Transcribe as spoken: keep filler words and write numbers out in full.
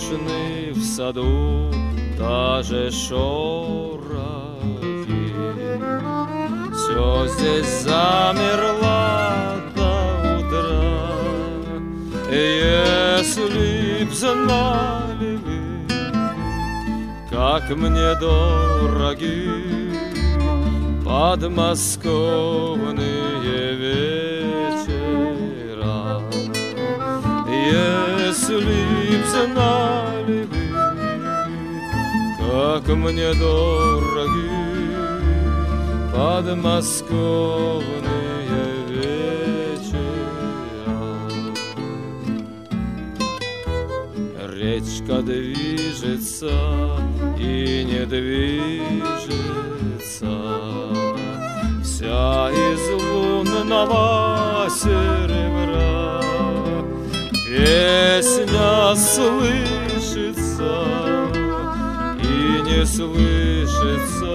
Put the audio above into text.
цветочный в саду, даже шорохи. Все здесь замерло до утра. Если б знали вы, как мне дороги подмосковные вечера. Если б знали вы, как мне дороги подмосковные вечера. Речка движется и не движется, вся из лунного серебра. Песня слышится и не слышится.